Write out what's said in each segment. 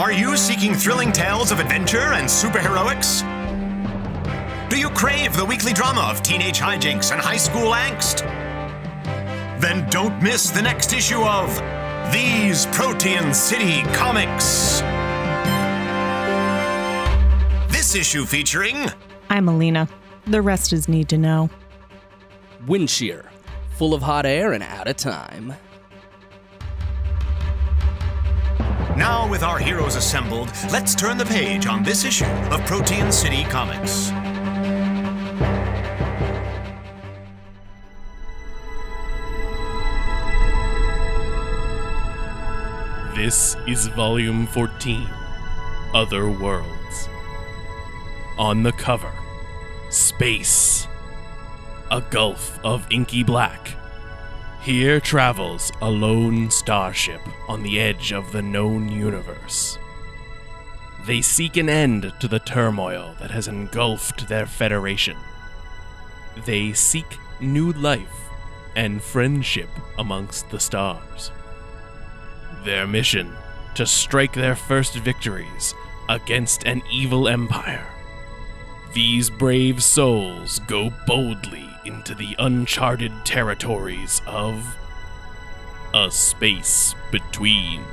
Are you seeking thrilling tales of adventure and superheroics? Do you crave the weekly drama of teenage hijinks and high school angst? Then don't miss the next issue of These Protean City Comics. This issue featuring... I'm Alina. The rest is need to know. Wind shear, full of hot air and out of time. Now, with our heroes assembled, let's turn the page on this issue of Protean City Comics. This is Volume 14, Other Worlds. On the cover, Space. A gulf of inky black. Here travels a lone starship on the edge of the known universe. They seek an end to the turmoil that has engulfed their federation. They seek new life and friendship amongst the stars. Their mission, to strike their first victories against an evil empire. These brave souls go boldly into the uncharted territories of A Space Between.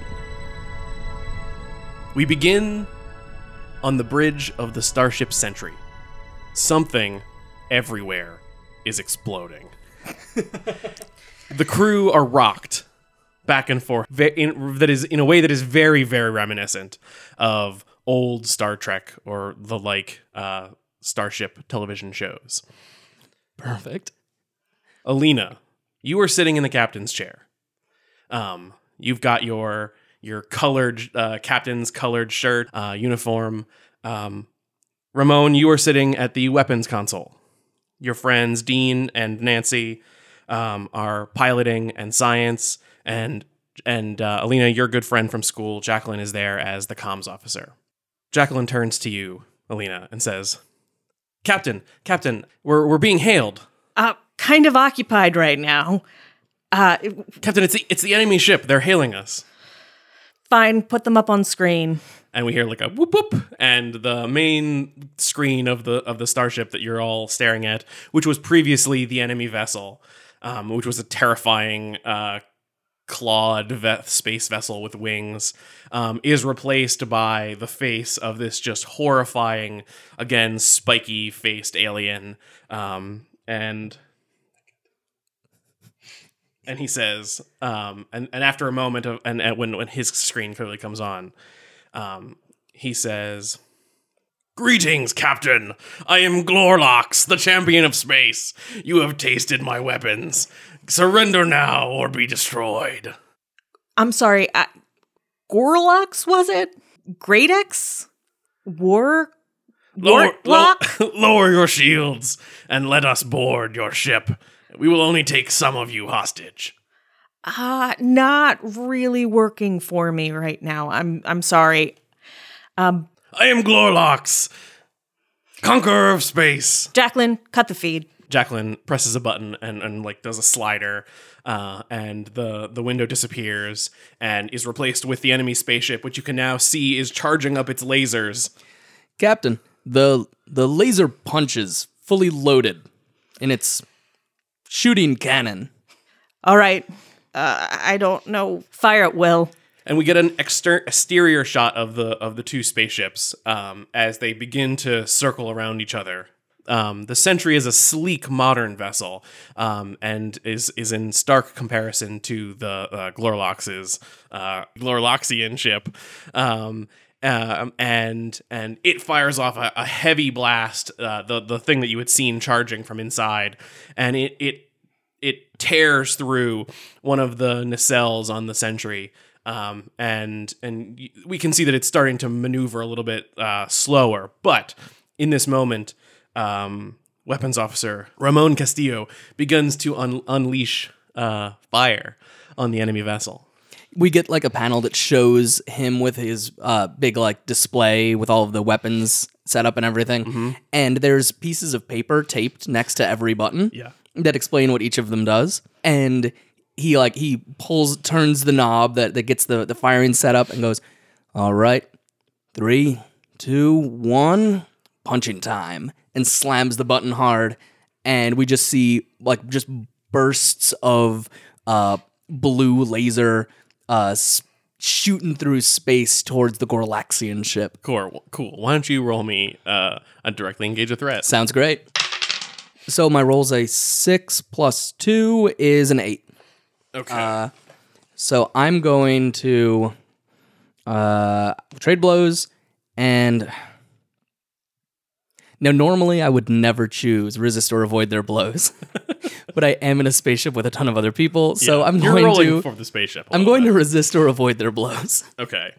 We begin on the bridge of the Starship Sentry. Something everywhere is exploding. The crew are rocked back and forth that is in a way that is very, very reminiscent of old Star Trek or the like Starship television shows. Perfect. Alina, you are sitting in the captain's chair. You've got your colored captain's colored shirt, uniform. Ramon, you are sitting at the weapons console. Your friends Dean and Nancy are piloting and science, and Alina, your good friend from school, Jacqueline, is there as the comms officer. Jacqueline turns to you, Alina, and says, Captain, we're being hailed. Kind of occupied right now. Captain, it's the enemy ship. They're hailing us. Fine, put them up on screen. And we hear like a whoop whoop, and the main screen of the starship that you're all staring at, which was previously the enemy vessel, which was a terrifying clawed space vessel with wings, is replaced by the face of this just horrifying, again, spiky-faced alien. And he says, and after a moment of, and when his screen clearly comes on, he says, "Greetings, Captain. I am Glorlox, the champion of space. You have tasted my weapons. Surrender now or be destroyed." I'm sorry, Gorlox, was it? Greatex? Warlock? Lower your shields and let us board your ship. We will only take some of you hostage. Not really working for me right now. I'm sorry. I am Glorlox, conqueror of space. Jacqueline, cut the feed. Jacqueline presses a button and like does a slider, and the window disappears and is replaced with the enemy spaceship, which you can now see is charging up its lasers. Captain, the laser punches fully loaded in its shooting cannon. All right. I don't know. Fire at will. And we get an exterior shot of the two spaceships as they begin to circle around each other. The Sentry is a sleek, modern vessel, and is in stark comparison to the Glorlox's Glorloxian ship. And it fires off a heavy blast, the thing that you had seen charging from inside, and it tears through one of the nacelles on the Sentry. And we can see that it's starting to maneuver a little bit slower. But in this moment, weapons officer Ramon Castillo begins to unleash fire on the enemy vessel. We get like a panel that shows him with his big like display with all of the weapons set up and everything. Mm-hmm. And there's pieces of paper taped next to every button that explain what each of them does. And he turns the knob that gets the firing set up and goes, "All right, 3, 2, 1, punching time, and slams the button hard, and we just see like just bursts of blue laser shooting through space towards the Gorlaxian ship. Cool. Why don't you roll me a directly engage a threat? Sounds great. So my roll's a 6 plus 2 is an 8. Okay. So I'm going to trade blows, and now normally I would never choose resist or avoid their blows, but I am in a spaceship with a ton of other people, so I'm You're going rolling to for the spaceship. I'm going to resist or avoid their blows. Okay.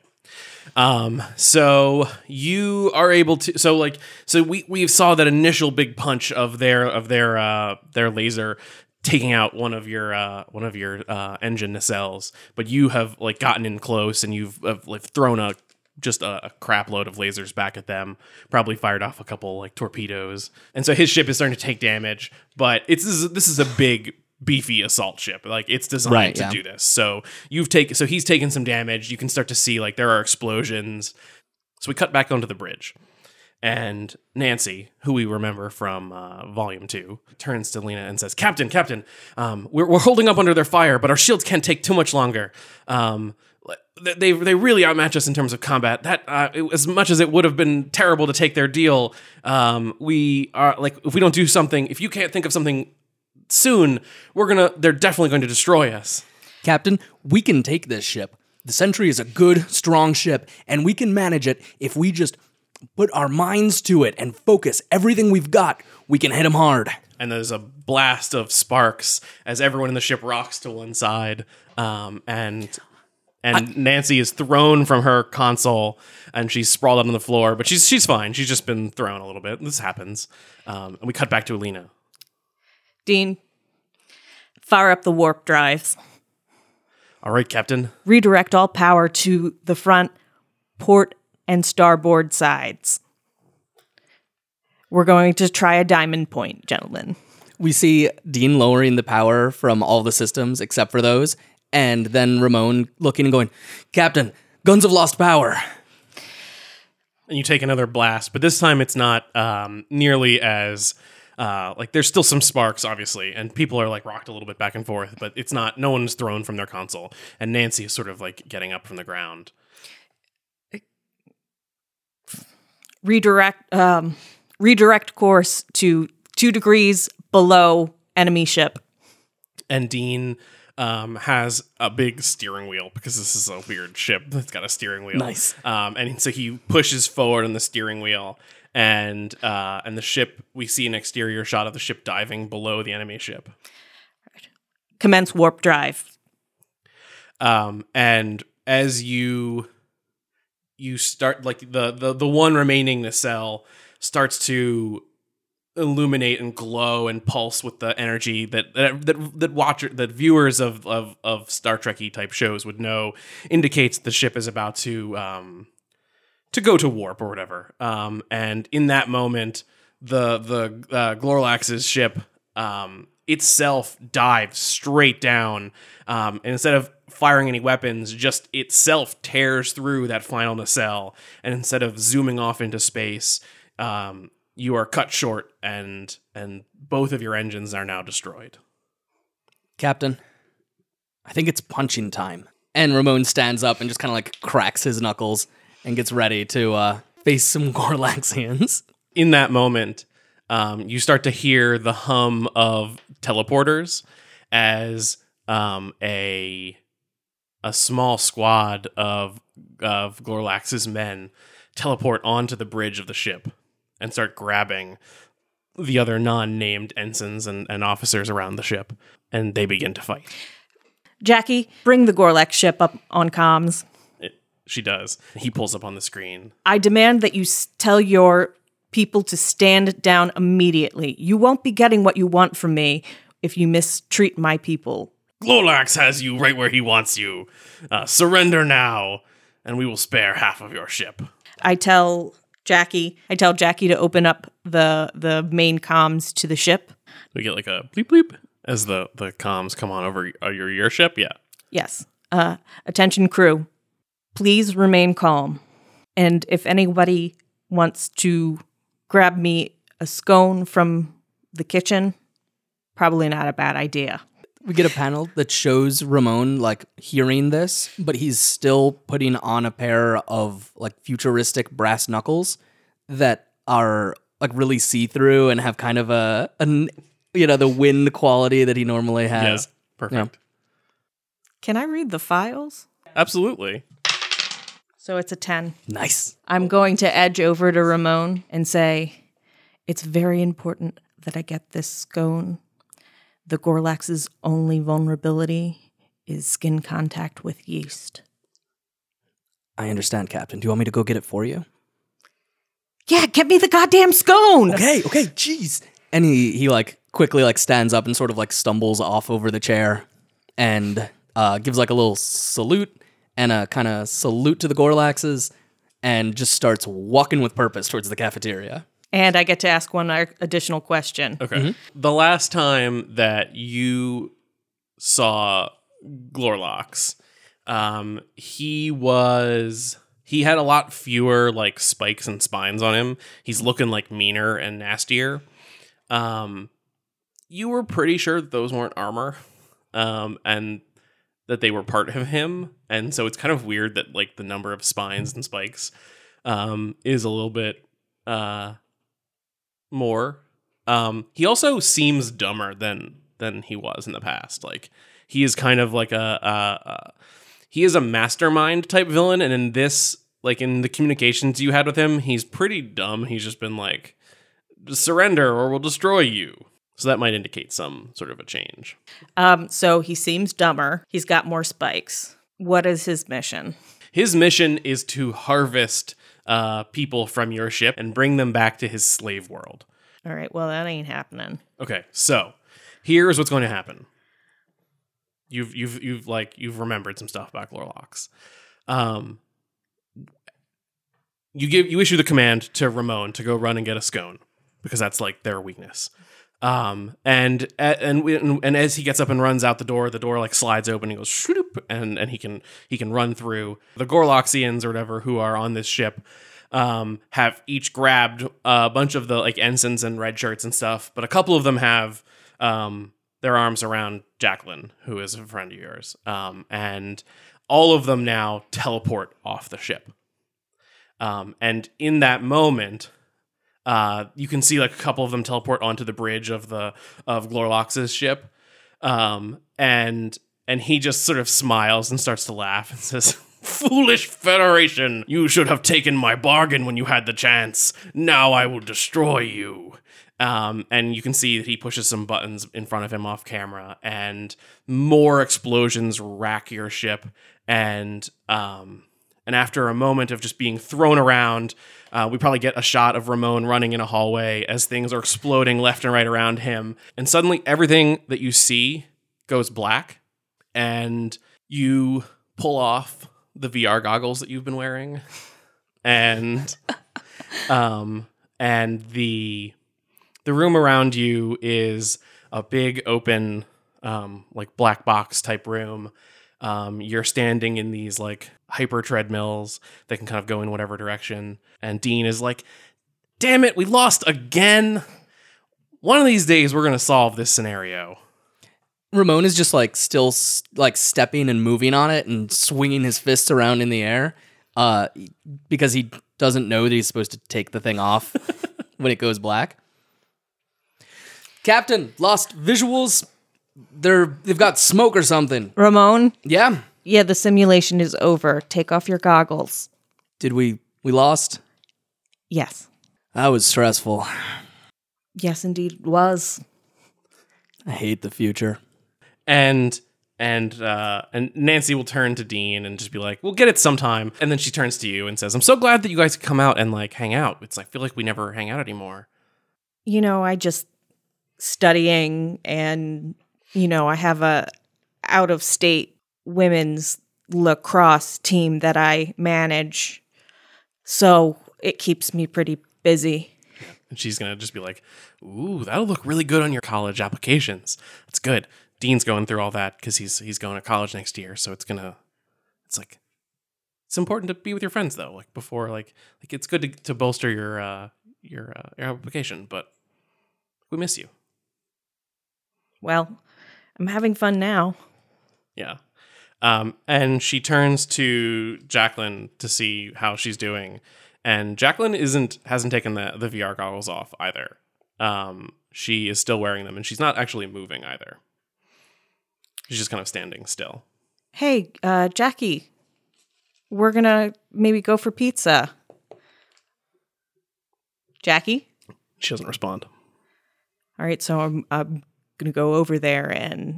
So you are able to. So we saw that initial big punch of their laser taking out one of your engine nacelles, but you have like gotten in close and you've like thrown a crap load of lasers back at them, probably fired off a couple like torpedoes, and so his ship is starting to take damage. But this is a big, beefy assault ship. Like it's designed to do this. So he's taken some damage. You can start to see like there are explosions. So we cut back onto the bridge. And Nancy, who we remember from Volume 2, turns to Lena and says, Captain, we're holding up under their fire, but our shields can't take too much longer. They really outmatch us in terms of combat. As much as it would have been terrible to take their deal, we are like, if we don't do something, if you can't think of something soon, they're definitely going to destroy us. Captain, we can take this ship. The Sentry is a good, strong ship, and we can manage it if we just put our minds to it and focus everything we've got. We can hit them hard. And there's a blast of sparks as everyone in the ship rocks to one side, and Nancy is thrown from her console, and she's sprawled out on the floor, but she's fine. She's just been thrown a little bit. This happens. And we cut back to Alina. Dean, fire up the warp drives. All right, Captain. Redirect all power to the front, port, and starboard sides. We're going to try a diamond point, gentlemen. We see Dean lowering the power from all the systems except for those, and then Ramon looking and going, Captain, guns have lost power. And you take another blast, but this time it's not nearly as... there's still some sparks, obviously, and people are like rocked a little bit back and forth, but it's not... No one's thrown from their console, and Nancy is sort of like getting up from the ground. Redirect course to 2 degrees below enemy ship. And Dean has a big steering wheel because this is a weird ship that's got a steering wheel. Nice. And so he pushes forward on the steering wheel, and the ship, we see an exterior shot of the ship diving below the enemy ship. Commence warp drive. And as you start, like the one remaining nacelle starts to illuminate and glow and pulse with the energy that viewers of Star Trek-y type shows would know indicates the ship is about to go to warp or whatever. And in that moment, the Glorlax's ship itself dives straight down, and instead of firing any weapons, just itself tears through that final nacelle, and instead of zooming off into space, you are cut short, and both of your engines are now destroyed. Captain, I think it's punching time. And Ramon stands up and just kind of like cracks his knuckles and gets ready to face some Gorlaxians. In that moment, you start to hear the hum of teleporters as a small squad of Glorlax's men teleport onto the bridge of the ship and start grabbing the other non-named ensigns and officers around the ship, and they begin to fight. Jackie, bring the Gorlax ship up on comms. She does. He pulls up on the screen. I demand that you tell your people to stand down immediately. You won't be getting what you want from me if you mistreat my people. Glorlax has you right where he wants you. Surrender now, and we will spare half of your ship. I tell Jackie to open up the main comms to the ship. We get like a bleep bleep as the comms come on over your ship. Yeah. Yes. Attention crew. Please remain calm. And if anybody wants to grab me a scone from the kitchen, probably not a bad idea. We get a panel that shows Ramon like hearing this, but he's still putting on a pair of like futuristic brass knuckles that are like really see-through and have kind of the wind quality that he normally has. Yeah, perfect. Can I read the files? Absolutely. So it's a 10. Nice. I'm going to edge over to Ramon and say, it's very important that I get this scone. The Gorlax's only vulnerability is skin contact with yeast. I understand, Captain. Do you want me to go get it for you? Yeah, get me the goddamn scone! Okay, jeez. And he like quickly like stands up and sort of like stumbles off over the chair and gives like a little salute and a kind of salute to the Gorlaxes and just starts walking with purpose towards the cafeteria. And I get to ask one additional question. Okay. Mm-hmm. The last time that you saw Glorlox, he had a lot fewer like spikes and spines on him. He's looking like meaner and nastier. You were pretty sure that those weren't armor, and that they were part of him. And so it's kind of weird that like the number of spines and spikes is a little bit more. He also seems dumber than he was in the past. Like he is kind of like he is a mastermind type villain, and in this, like in the communications you had with him, he's pretty dumb. He's just been like, surrender or we'll destroy you. So that might indicate some sort of a change. So he seems dumber. He's got more spikes. What is his mission? His mission is to harvest people from your ship and bring them back to his slave world. All right, well, that ain't happening. Okay, so here's what's going to happen. You've remembered some stuff about Glorlox. You issue the command to Ramon to go run and get a scone because that's like their weakness. And as he gets up and runs out the door like slides open and goes shoop, and he can run through. The Gorloxians or whatever who are on this ship have each grabbed a bunch of the like ensigns and red shirts and stuff, but a couple of them have their arms around Jacqueline, who is a friend of yours, and all of them now teleport off the ship. And in that moment, you can see like a couple of them teleport onto the bridge of Glorlox's ship, and he just sort of smiles and starts to laugh and says, "Foolish Federation, you should have taken my bargain when you had the chance. Now I will destroy you." And you can see that he pushes some buttons in front of him off camera, and more explosions rack your ship. And after a moment of just being thrown around, we probably get a shot of Ramon running in a hallway as things are exploding left and right around him. And suddenly everything that you see goes black, and you pull off the VR goggles that you've been wearing, and the room around you is a big open like black box type room. You're standing in these like hyper treadmills that can kind of go in whatever direction, and Dean is like, "Damn it, we lost again. One of these days we're gonna solve this scenario." Ramon is just like still like stepping and moving on it and swinging his fists around in the air because he doesn't know that he's supposed to take the thing off when it goes black. Captain, lost visuals. They've got smoke or something. Ramon? Yeah? Yeah, the simulation is over. Take off your goggles. Did we lost? Yes. That was stressful. Yes, indeed it was. I hate the future. And Nancy will turn to Dean and just be like, "We'll get it sometime." And then she turns to you and says, "I'm so glad that you guys could come out and like hang out. I feel like we never hang out anymore." You know, I just studying, and I have a out-of-state women's lacrosse team that I manage, so it keeps me pretty busy. And she's gonna just be like, "Ooh, that'll look really good on your college applications. That's good." Dean's going through all that because he's going to college next year, so it's It's important to be with your friends though. Like before, like it's good to bolster your application. But we miss you. Well, I'm having fun now. Yeah. And she turns to Jacqueline to see how she's doing. And Jacqueline hasn't taken the VR goggles off either. She is still wearing them, and she's not actually moving either. She's just kind of standing still. Hey, Jackie, we're gonna maybe go for pizza. Jackie? She doesn't respond. All right, so I'm gonna go over there and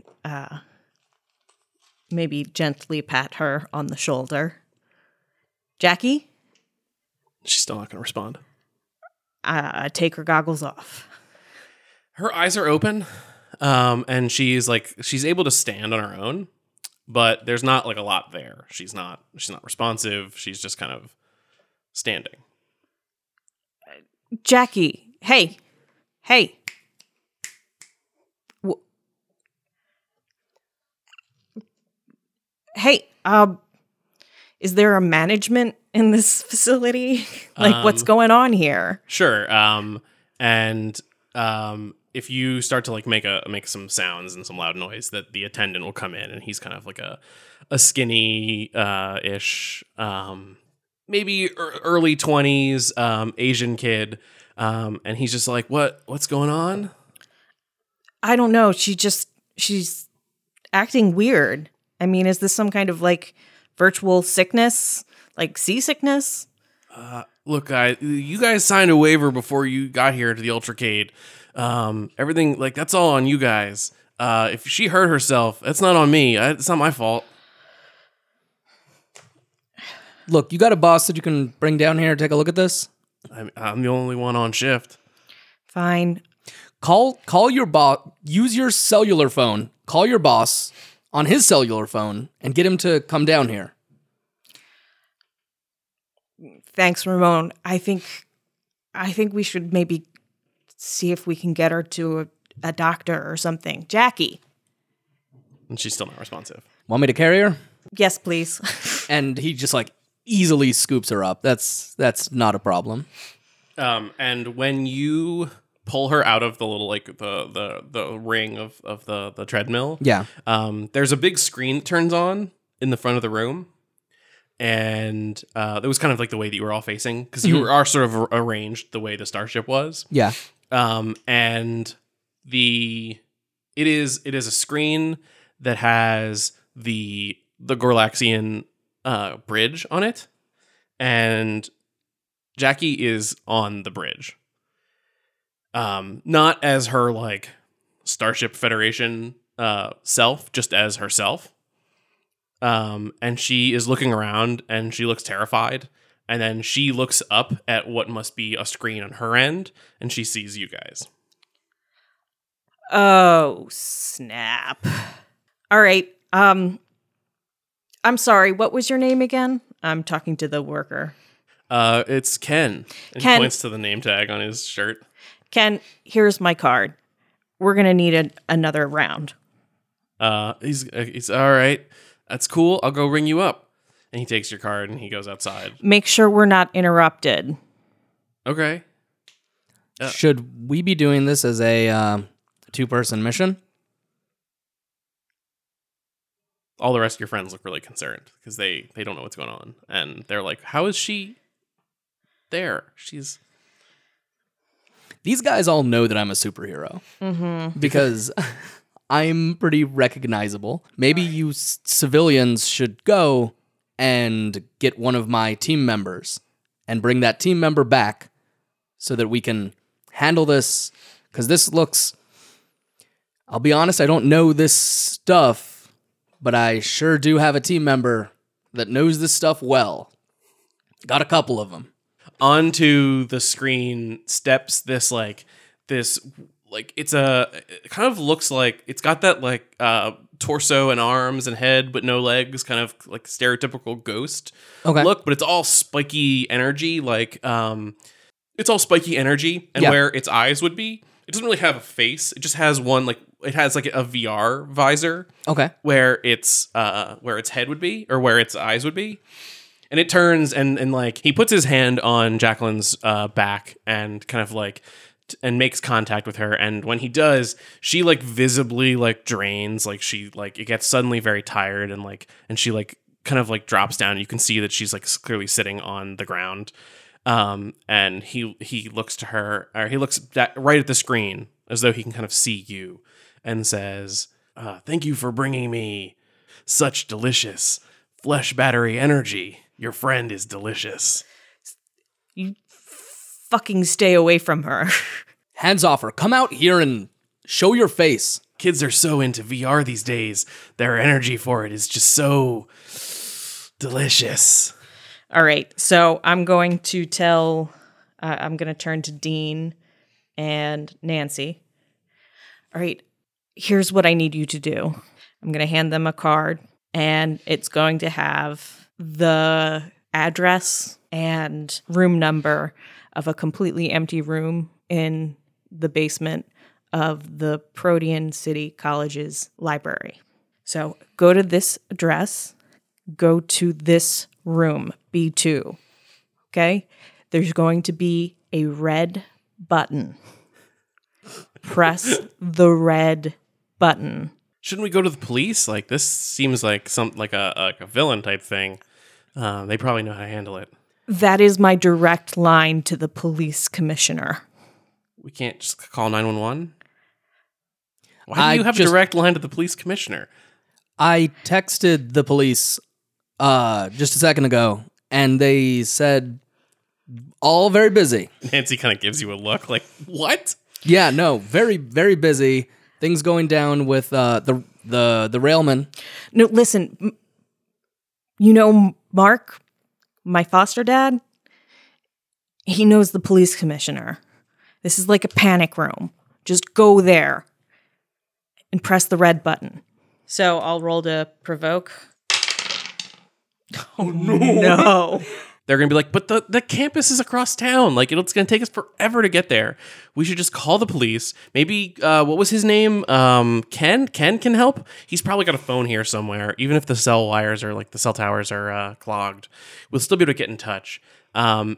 maybe gently pat her on the shoulder. Jackie? She's still not going to respond. Take her goggles off. Her eyes are open, and she's able to stand on her own, but there's not like a lot there. She's not responsive. She's just kind of standing. Jackie, hey. Hey, is there a management in this facility? What's going on here? Sure. And if you start to like make some sounds and some loud noise, that the attendant will come in, and he's kind of like a skinny ish, maybe early 20s Asian kid, and he's just like, what's going on? I don't know. She's acting weird. I mean, is this some kind of like virtual sickness, like seasickness? Look, you guys signed a waiver before you got here to the Ultracade. Everything, like, that's all on you guys. If she hurt herself, that's not on me. It's not my fault. Look, you got a boss that you can bring down here and take a look at this? I'm the only one on shift. Fine. Call your boss. Use your cellular phone. Call your boss on his cellular phone and get him to come down here. Thanks, Ramon. I think we should maybe see if we can get her to a doctor or something. Jackie. And she's still not responsive. Want me to carry her? Yes, please. And he just like easily scoops her up. That's not a problem. And when you pull her out of the little like the ring of the treadmill, yeah, there's a big screen that turns on in the front of the room. And it was kind of like the way that you were all facing, because you are sort of arranged the way the starship was. Yeah. And it is a screen that has the Gorlaxian bridge on it, and Jackie is on the bridge. Not as her like Starship Federation self, just as herself. And she is looking around, and she looks terrified. And then she looks up at what must be a screen on her end, and she sees you guys. Oh, snap. All right. I'm sorry. What was your name again? I'm talking to the worker. It's Ken. And Ken. He points to the name tag on his shirt. Ken, here's my card. We're going to need another round. He's all right. That's cool. I'll go ring you up. And he takes your card and he goes outside. Make sure we're not interrupted. Okay. Should we be doing this as a 2-person mission? All the rest of your friends look really concerned because they don't know what's going on. And they're like, how is she there? These guys all know that I'm a superhero. Mm-hmm. Because I'm pretty recognizable. Maybe you civilians should go and get one of my team members and bring that team member back so that we can handle this. Because this looks... I'll be honest, I don't know this stuff, but I sure do have a team member that knows this stuff well. Got a couple of them. Onto the screen steps this it kind of looks like it's got that like torso and arms and head but no legs, kind of like stereotypical ghost look, but it's all spiky energy, and where its eyes would be, it doesn't really have a face. It just has one, like it has like a VR visor. Okay. Where its head would be, or where its eyes would be. And it turns and like he puts his hand on Jacqueline's back and kind of like and makes contact with her. And when he does, she like visibly like drains, like she like it gets suddenly very tired and she like kind of like drops down. You can see that she's like clearly sitting on the ground. And he looks to her, or he looks right at the screen as though he can kind of see you and says, thank you for bringing me such delicious flesh battery energy. Your friend is delicious. You fucking stay away from her. Hands off her. Come out here and show your face. Kids are so into VR these days. Their energy for it is just so delicious. All right, so I'm going to I'm going to turn to Dean and Nancy. All right, here's what I need you to do. I'm going to hand them a card, and it's going to have the address and room number of a completely empty room in the basement of the Protean City College's library. So go to this address, go to this room, B2. Okay? There's going to be a red button. Press the red button. Shouldn't we go to the police? Like, this seems like a villain type thing. They probably know how to handle it. That is my direct line to the police commissioner. We can't just call 911? Why do you have a direct line to the police commissioner? I texted the police just a second ago, and they said all very busy. Nancy kind of gives you a look like, what? Yeah, no, very, very busy. Things going down with the railman. No, listen. You know, Mark, my foster dad, he knows the police commissioner. This is like a panic room. Just go there and press the red button. So I'll roll to provoke. Oh, no. They're going to be like, but the campus is across town. Like, it's going to take us forever to get there. We should just call the police. Maybe, what was his name? Ken? Ken can help? He's probably got a phone here somewhere. Even if the cell wires or, like, the cell towers are clogged, we'll still be able to get in touch. As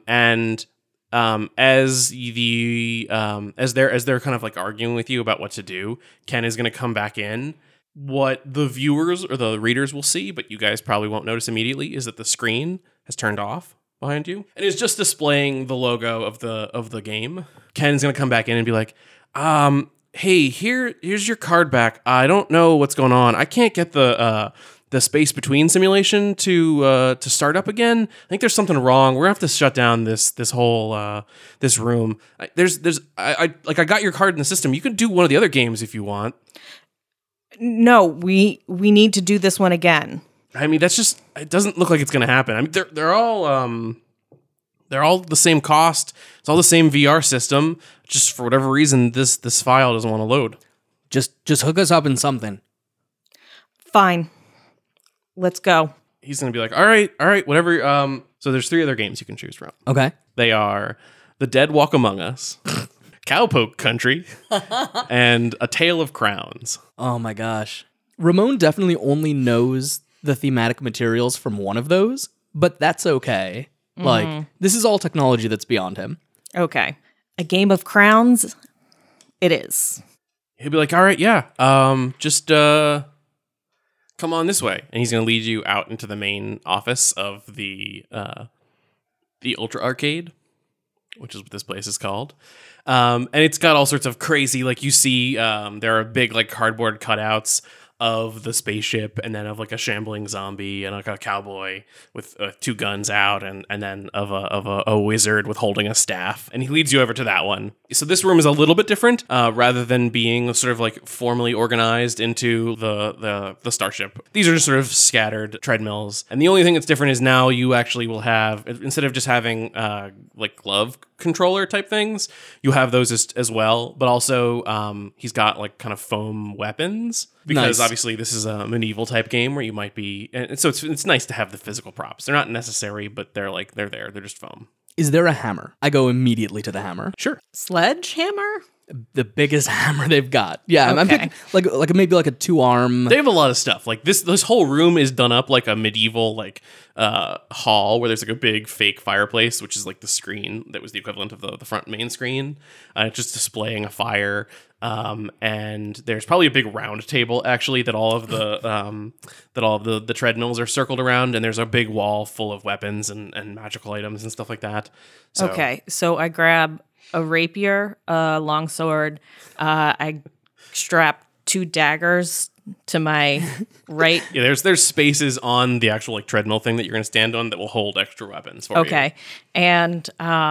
they're kind of, like, arguing with you about what to do, Ken is going to come back in. What the viewers or the readers will see, but you guys probably won't notice immediately, is that the screen has turned off behind you and is just displaying the logo of the game. Ken's gonna come back in and be like, hey, here's your card back. I don't know what's going on. I can't get the space between simulation to start up again. I think there's something wrong. We're gonna have to shut down this whole this room. I got your card in the system. You can do one of the other games if you want. No, we need to do this one again. I mean, that's just, it doesn't look like it's going to happen. I mean, they're all the same cost. It's all the same VR system. Just for whatever reason, this file doesn't want to load. Just hook us up in something. Fine. Let's go. He's going to be like, all right, whatever. So there's 3 other games you can choose from. Okay. They are The Dead Walk Among Us, Cowpoke Country, and A Tale of Crowns. Oh my gosh. Ramon definitely only knows the thematic materials from one of those, but that's okay. Like, this is all technology that's beyond him. Okay. A Game of Crowns, it is. He'll be like, all right, yeah, just come on this way. And he's going to lead you out into the main office of the Ultra Arcade, which is what this place is called. And it's got all sorts of crazy, like you see, there are big like cardboard cutouts of the spaceship, and then of like a shambling zombie, and like a cowboy with 2 guns out, and then of a wizard with holding a staff, and he leads you over to that one. So this room is a little bit different, rather than being sort of like formally organized into the starship. These are just sort of scattered treadmills, and the only thing that's different is now you actually will have, instead of just having like glove controller type things, you have those as well, but also he's got like kind of foam weapons. Because obviously this is a medieval type game where you might be, and so it's nice to have the physical props. They're not necessary, but they're there. They're just foam. Is there a hammer? I go immediately to the hammer. Sure. Sledgehammer? the biggest hammer they've got. Yeah, I'm Okay. picking like maybe like a 2-arm. They have a lot of stuff. Like this whole room is done up like a medieval hall where there's like a big fake fireplace, which is like the screen that was the equivalent of the front main screen. Just displaying a fire. And there's probably a big round table actually that all of the treadmills are circled around, and there's a big wall full of weapons and magical items and stuff like that. So, Okay, so I grab a rapier, a longsword. I strap 2 daggers to my right. Yeah, there's spaces on the actual like treadmill thing that you're going to stand on that will hold extra weapons for you. Okay, and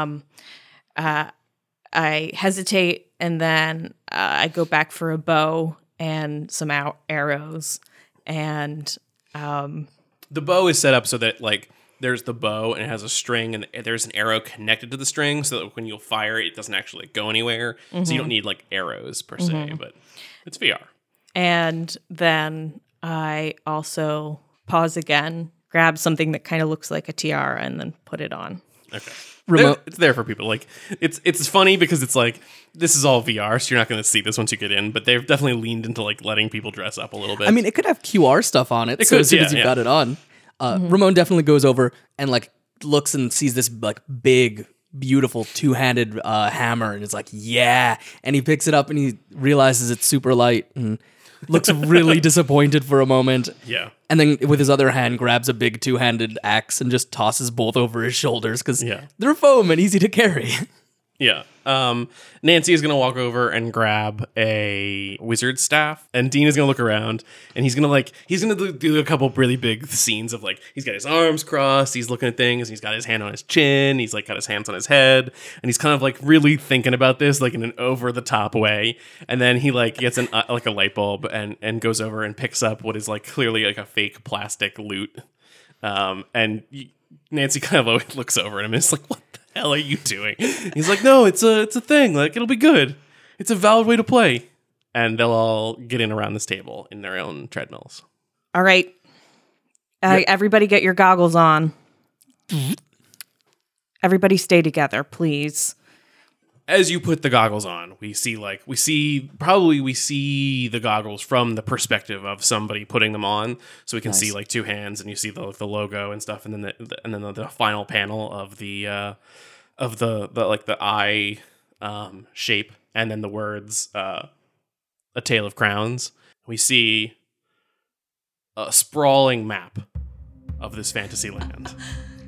I hesitate, and then I go back for a bow and some arrows, and The bow is set up so that like there's the bow and it has a string and there's an arrow connected to the string so that when you'll fire it doesn't actually go anywhere. So you don't need like arrows per se, but it's VR. and then I also pause again, grab something that kind of looks like a tiara, and then put it on. Okay. Remote- It's there for people. Like it's funny because it's like this is all VR, so you're not going to see this once you get in. But they've definitely leaned into like letting people dress up a little bit. I mean, it could have QR stuff on it. So could, as soon as yeah, you've yeah. got it on, Ramon definitely goes over and like looks and sees this like big, beautiful 2-handed hammer, and is like, yeah. And he picks it up and he realizes it's super light and looks really disappointed for a moment. yeah, And then with his other hand grabs a big 2-handed axe and just tosses both over his shoulders because Yeah. they're foam and easy to carry. yeah. Nancy is going to walk over and grab a wizard's staff, and Dean is going to look around, and he's going to do a couple really big scenes of like he's got his arms crossed, he's looking at things, and he's got his hand on his chin, he's like got his hands on his head, and he's kind of like really thinking about this like in an over the top way, and then he like gets an like a light bulb and goes over and picks up what is like clearly like a fake plastic lute, Nancy kind of always looks over at him and is like, what the hell are you doing? He's like, no, it's a thing. Like, it'll be good. It's a valid way to play. And they'll all get in around this table in their own treadmills. All right, everybody, get your goggles on. Everybody, stay together, please. As you put the goggles on, we see the goggles from the perspective of somebody putting them on, so we can see like 2 hands, and you see the logo and stuff, and then the final panel of the like the eye shape, and then the words "A Tale of Crowns." We see a sprawling map of this fantasy land,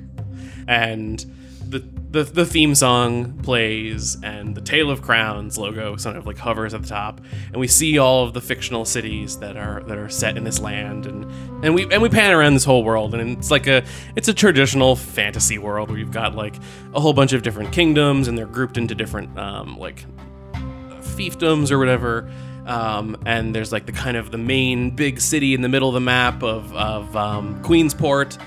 and the theme song plays, and the Tale of Crowns logo sort of like hovers at the top, and we see all of the fictional cities that are set in this land, and we pan around this whole world, and it's a traditional fantasy world where you've got like a whole bunch of different kingdoms, and they're grouped into different like fiefdoms or whatever. And there's like the main big city in the middle of the map of Queensport,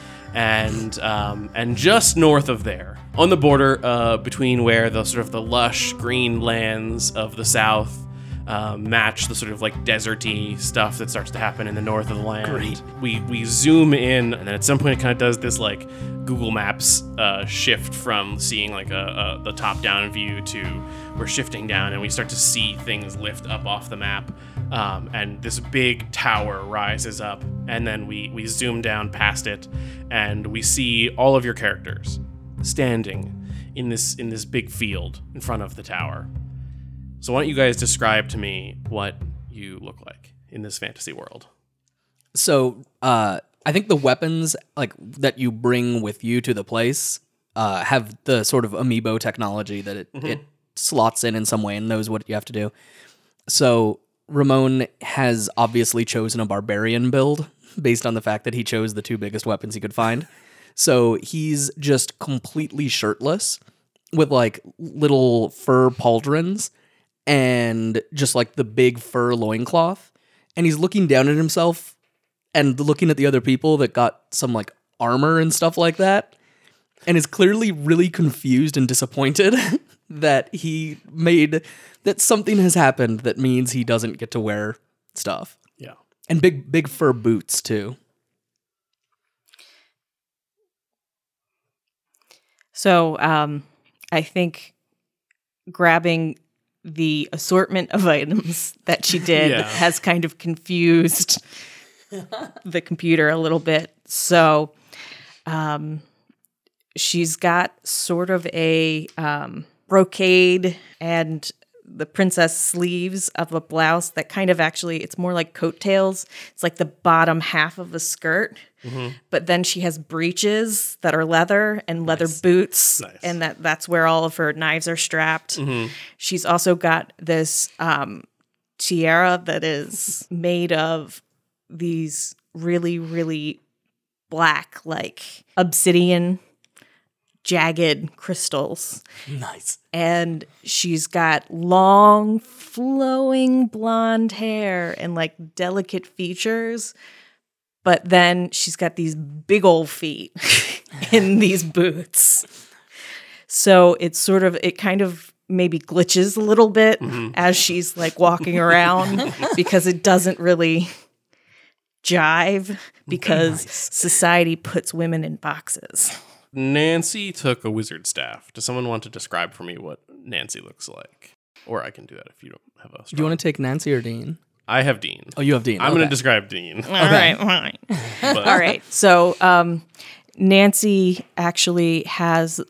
and just north of there, on the border between where the sort of the lush green lands of the south match the sort of like deserty stuff that starts to happen in the north of the land. Great. We zoom in, and then at some point it kind of does this like Google Maps shift from seeing like the top down view to we're shifting down, and we start to see things lift up off the map, and this big tower rises up, and then we zoom down past it, and we see all of your characters standing in this big field in front of the tower. So why don't you guys describe to me what you look like in this fantasy world? So I think the weapons like that you bring with you to the place have the sort of amiibo technology that it slots in some way and knows what you have to do. So Ramon has obviously chosen a barbarian build based on the fact that he chose the 2 biggest weapons he could find. So he's just completely shirtless with like little fur pauldrons and just like the big fur loincloth. And he's looking down at himself and looking at the other people that got some like armor and stuff like that, and is clearly really confused and disappointed that something has happened that means he doesn't get to wear stuff. Yeah. And big fur boots too. So I think grabbing the assortment of items that she did Yeah. has kind of confused the computer a little bit. So she's got sort of a brocade and the princess sleeves of a blouse that kind of actually, it's more like coattails. It's like the bottom half of a skirt. But then she has breeches that are leather and leather boots. Nice. And that's where all of her knives are strapped. She's also got this tiara that is made of these really, really black, like obsidian, jagged crystals. Nice. And she's got long, flowing blonde hair and like delicate features. But then she's got these big old feet in these boots. So it kind of maybe glitches a little bit as she's like walking around because it doesn't really jive because society puts women in boxes. Nancy took a wizard staff. Does someone want to describe for me what Nancy looks like? Or I can do that if you don't have a strong... Do you want to take Nancy or Dean? I have Dean. Oh, you have Dean. I'm going Okay. to describe Dean. All right, fine. But All right. So Nancy actually has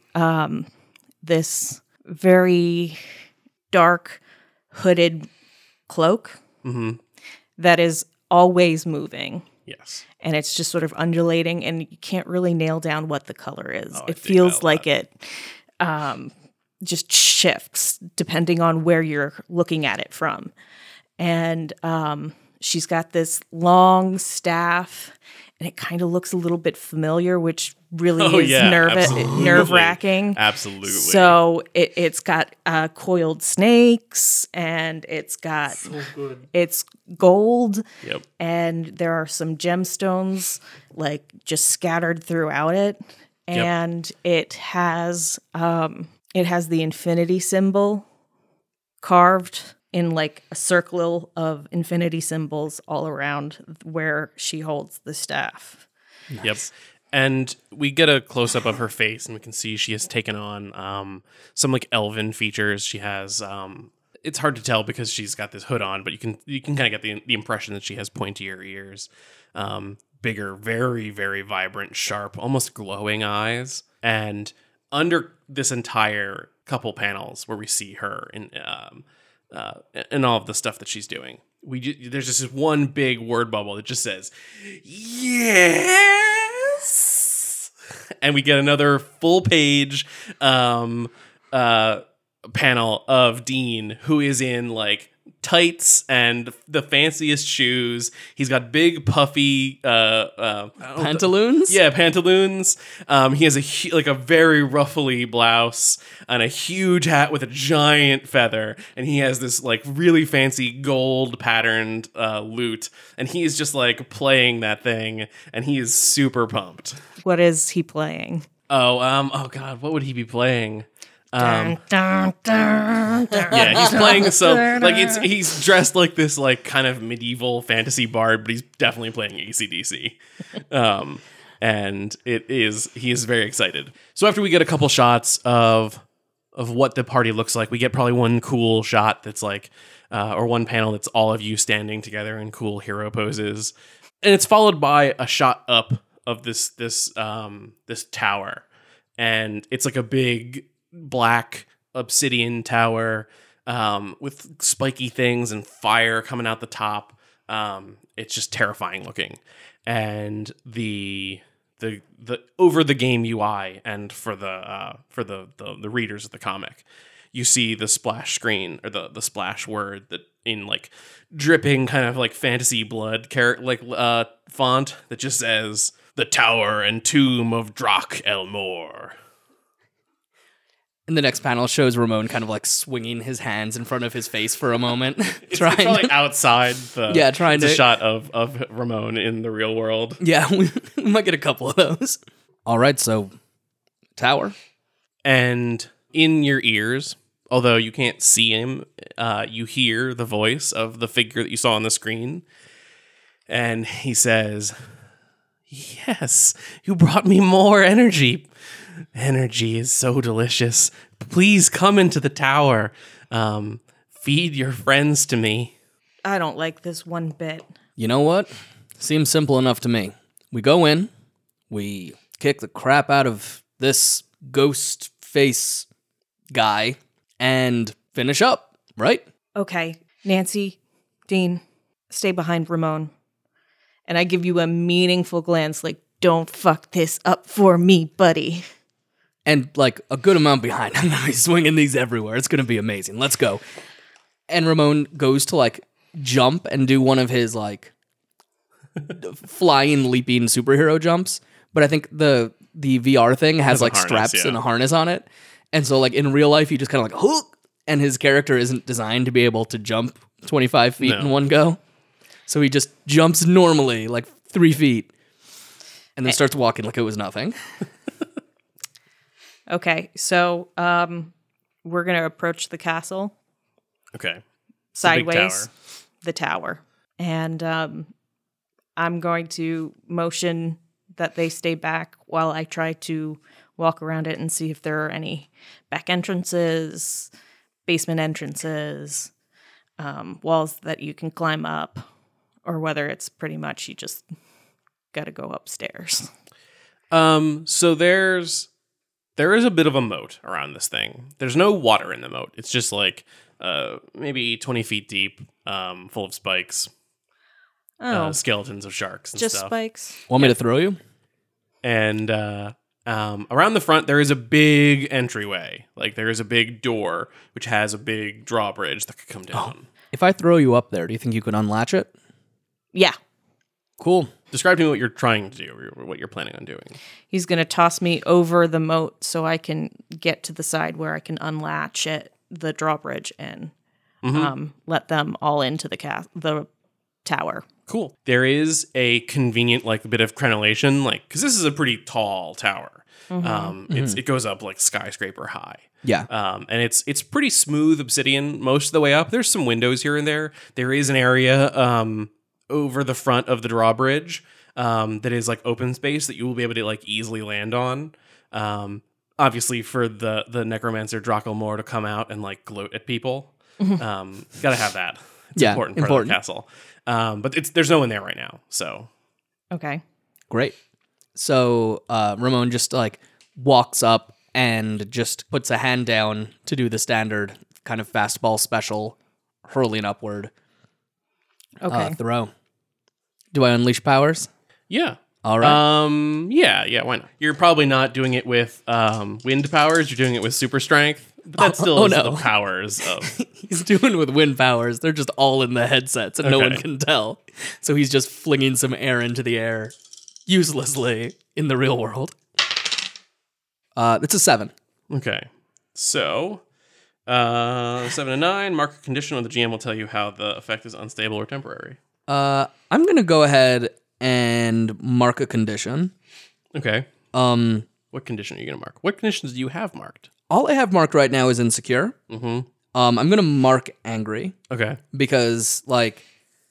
this very dark hooded cloak that is always moving. Yes. And it's just sort of undulating, and you can't really nail down what the color is. I It dig feels that a like lot. it just shifts depending on where you're looking at it from. And she's got this long staff, and it kind of looks a little bit familiar, which really is absolutely. nerve-wracking. Absolutely. So it's got coiled snakes, and it's got it's gold, Yep. and there are some gemstones like just scattered throughout it, and it has the infinity symbol carved in like a circle of infinity symbols all around where she holds the staff. Yep. And we get a close up of her face, and we can see she has taken on some like elven features. She has it's hard to tell because she's got this hood on, but you can kind of get the impression that she has pointier ears, bigger, very, very vibrant, sharp, almost glowing eyes. And under this entire couple panels where we see her in all of the stuff that she's doing, there's just this one big word bubble that just says yes, and we get another full page panel of Dean, who is in like tights and the fanciest shoes. He's got big puffy Pantaloons? yeah, pantaloons. He has a very ruffly blouse and a huge hat with a giant feather, and he has this like really fancy gold patterned lute, and he's just like playing that thing, and he is super pumped. What is he playing? Oh God, what would he be playing? Dun, dun, dun, dun. Yeah, he's playing some like he's dressed like this like kind of medieval fantasy bard, but he's definitely playing AC/DC. And he is very excited. So after we get a couple shots of what the party looks like, we get probably one cool shot that's like or one panel that's all of you standing together in cool hero poses. And it's followed by a shot up of this tower. And it's like a big black obsidian tower with spiky things and fire coming out the top. It's just terrifying looking. And the over the game UI and for the readers of the comic, you see the splash screen or the splash word that in like dripping kind of like fantasy blood font that just says the Tower and Tomb of Drak Elmore. And the next panel shows Ramon kind of like swinging his hands in front of his face for a moment. It's probably outside the trying the to shot of Ramon in the real world. Yeah, we might get a couple of those. All right, so tower. And in your ears, although you can't see him, you hear the voice of the figure that you saw on the screen. And he says, "Yes, you brought me more energy. Energy is so delicious. Please come into the tower. feed your friends to me. I don't like this one bit. You know what? Seems simple enough to me. We go in, we kick the crap out of this ghost face guy, and finish up, right? Okay, Nancy, Dean, stay behind Ramon. And I give you a meaningful glance like, don't fuck this up for me, buddy. And like a good amount behind. I'm gonna be swinging these everywhere. It's gonna be amazing. Let's go. And Ramon goes to like jump and do one of his like flying, leaping superhero jumps. But I think the VR thing has like harness, straps and a harness on it. And so like in real life, he just kind of like hook, and his character isn't designed to be able to jump 25 feet in one go. So he just jumps normally, like 3 feet, and then starts walking like it was nothing. Okay, so we're going to approach the castle. Okay. Sideways. The tower. And I'm going to motion that they stay back while I try to walk around it and see if there are any back entrances, basement entrances, walls that you can climb up, or whether it's pretty much you just got to go upstairs. So there is a bit of a moat around this thing. There's no water in the moat. It's just like maybe 20 feet deep, full of spikes. Skeletons of sharks and Just stuff. spikes? Want me to throw you? And around the front, there is a big entryway. Like there is a big door, which has a big drawbridge that could come down. If I throw you up there, do you think you could unlatch it? Yeah. Cool. Describe to me what you're trying to do, or what you're planning on doing. He's going to toss me over the moat so I can get to the side where I can unlatch it, the drawbridge, and let them all into the tower. Cool. There is a convenient, like, bit of crenellation, like, because this is a pretty tall tower. It goes up like skyscraper high. Yeah. And it's pretty smooth obsidian most of the way up. There's some windows here and there. There is an area over the front of the drawbridge that is like open space that you will be able to like easily land on. Obviously, for the necromancer Drachelmore to come out and like gloat at people, gotta have that. It's an important part of the castle. But there's no one there right now. So Okay. Great. So Ramon just like walks up and just puts a hand down to do the standard kind of fastball special, hurling upward. Okay. Throw. Do I unleash powers? yeah. All right. Yeah, why not? You're probably not doing it with wind powers. You're doing it with super strength. But that still is the powers of... He's doing with wind powers. They're just all in the headsets and no one can tell. So he's just flinging some air into the air uselessly in the real world. It's a 7. Okay. So, 7 and 9, mark a condition, or the GM will tell you how the effect is unstable or temporary. I'm going to go ahead and mark a condition. Okay. What condition are you going to mark? What conditions do you have marked? All I have marked right now is insecure. Mm-hmm. I'm going to mark angry. Okay. Because, like,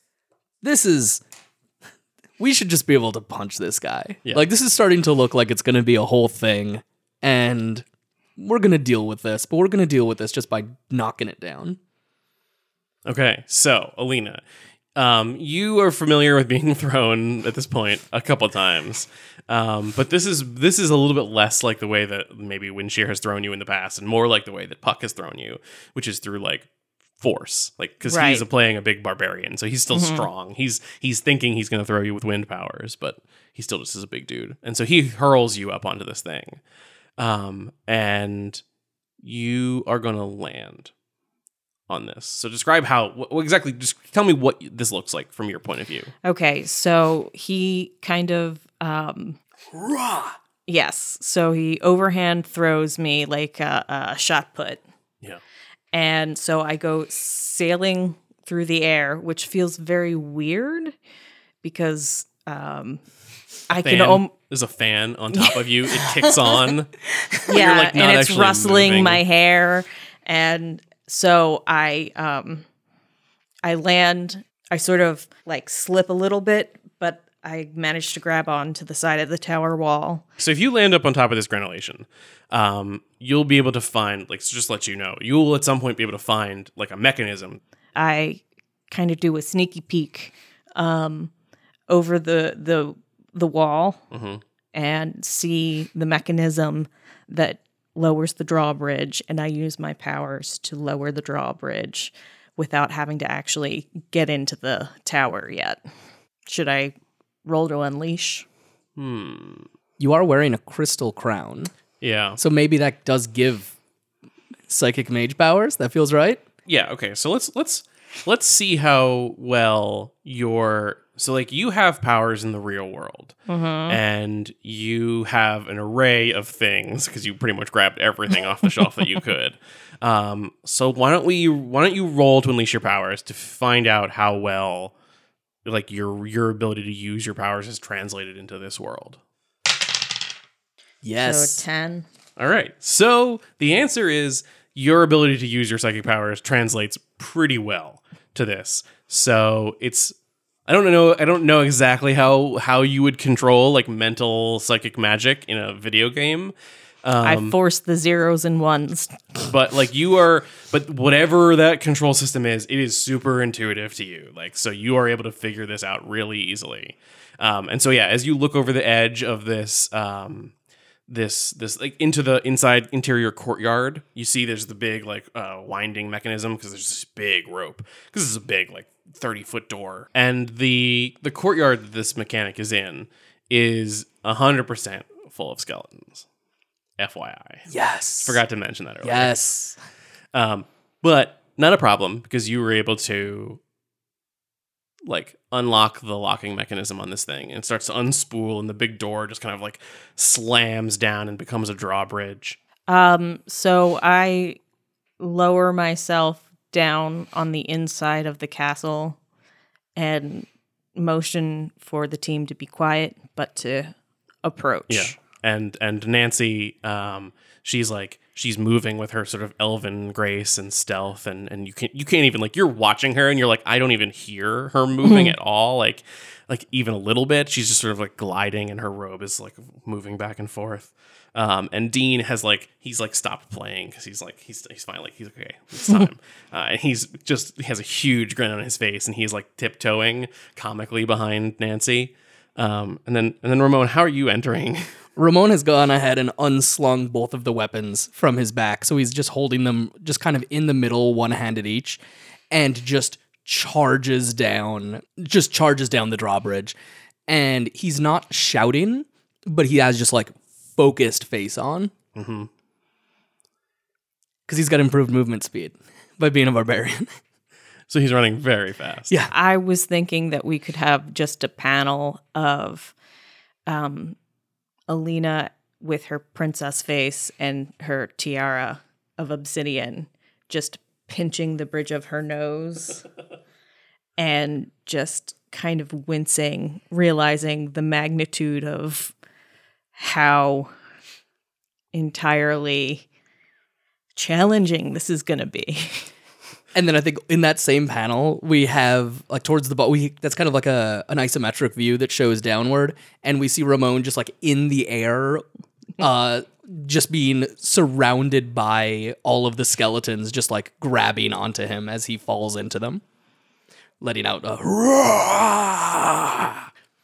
we should just be able to punch this guy. Yeah. Like, this is starting to look like it's going to be a whole thing. And we're going to deal with this. But we're going to deal with this just by knocking it down. Okay. So, Alina, you are familiar with being thrown at this point a couple times. But this is a little bit less like the way that maybe Windshear has thrown you in the past, and more like the way that Puck has thrown you, which is through like force, like because he's playing a big barbarian, so he's still strong. He's thinking he's going to throw you with wind powers, but he still just is a big dude, and so he hurls you up onto this thing, and you are going to land on this. So describe what exactly. Just tell me what this looks like from your point of view. Okay, so he kind of yes, so he overhand throws me like a shot put. Yeah. And so I go sailing through the air, which feels very weird because there's a fan on top of you. It kicks on. Yeah, you're like not and it's rustling moving. my hair, and so I land. I sort of like slip a little bit, but I managed to grab onto the side of the tower wall. So if you land up on top of this granulation, you'll be able to find, like, just let you know, you'll at some point be able to find like a mechanism. I kind of do a sneaky peek over the wall and see the mechanism that lowers the drawbridge, and I use my powers to lower the drawbridge without having to actually get into the tower yet. Should I roll to unleash? You are wearing a crystal crown, Yeah. so maybe that does give psychic mage powers. That feels right. Yeah, okay. So let's see how well so like you have powers in the real world, and you have an array of things because you pretty much grabbed everything off the shelf that you could. So why don't you roll to unleash your powers to find out how well like your ability to use your powers is translated into this world. Yes. So 10. All right. So the answer is your ability to use your psychic powers translates pretty well to this. So I don't know exactly how you would control like mental psychic magic in a video game. I force the zeros and ones. But whatever that control system is, it is super intuitive to you. Like, so you are able to figure this out really easily. And so, yeah, as you look over the edge of this like into the interior courtyard, you see there's the big like winding mechanism because there's this big rope because this is a big like 30-foot door, and the courtyard that this mechanic is in is 100% full of skeletons. FYI. Yes. Forgot to mention that earlier. Yes. But not a problem because you were able to like unlock the locking mechanism on this thing, and it starts to unspool, and the big door just kind of like slams down and becomes a drawbridge. So I lower myself down on the inside of the castle and motion for the team to be quiet, but to approach. Yeah. And Nancy, she's moving with her sort of elven grace and stealth, and you can't even like, you're watching her and you're like, I don't even hear her moving at all, like even a little bit. She's just sort of like gliding, and her robe is like moving back and forth. And Dean has like, he's like stopped playing because he's finally he's okay, it's time. And he has a huge grin on his face, and he's like tiptoeing comically behind Nancy. And then Ramon, how are you entering? Ramon has gone ahead and unslung both of the weapons from his back, so he's just holding them just kind of in the middle, one-handed each, and just charges down the drawbridge. And he's not shouting, but he has just like focused face on. Mm-hmm. Because he's got improved movement speed by being a barbarian. So he's running very fast. Yeah. I was thinking that we could have just a panel of Alina with her princess face and her tiara of obsidian just pinching the bridge of her nose and just kind of wincing, realizing the magnitude of how entirely challenging this is going to be. And then I think in that same panel, we have like towards the bottom, that's kind of like an isometric view that shows downward. And we see Ramon just like in the air, just being surrounded by all of the skeletons, just like grabbing onto him as he falls into them, letting out a roar.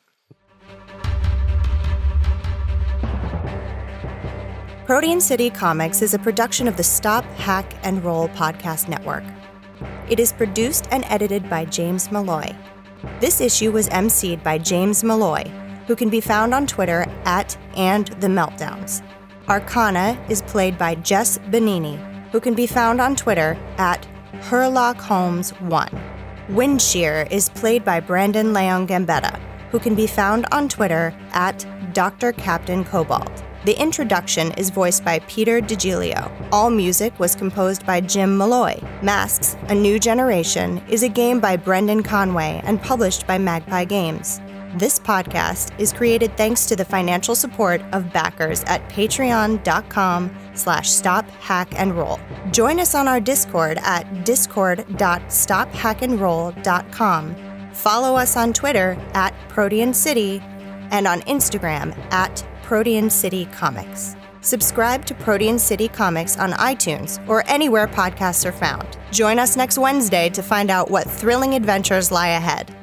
Protean City Comics is a production of the Stop, Hack, and Roll podcast network. It is produced and edited by James Malloy. This issue was emceed by James Malloy, who can be found on Twitter @AndTheMeltdowns. Arcana is played by Jess Benini, who can be found on Twitter @HerlockHolmes1. Windshear is played by Brandon Leon Gambetta, who can be found on Twitter @DrCaptainCobalt. The introduction is voiced by Peter DiGilio. All music was composed by Jim Malloy. Masks: A New Generation is a game by Brendan Conway and published by Magpie Games. This podcast is created thanks to the financial support of backers at patreon.com/stophackandroll. Join us on our Discord at discord.stophackandroll.com. Follow us on Twitter at Protean City and on Instagram at Protean City Comics. Subscribe to Protean City Comics on iTunes or anywhere podcasts are found. Join us next Wednesday to find out what thrilling adventures lie ahead.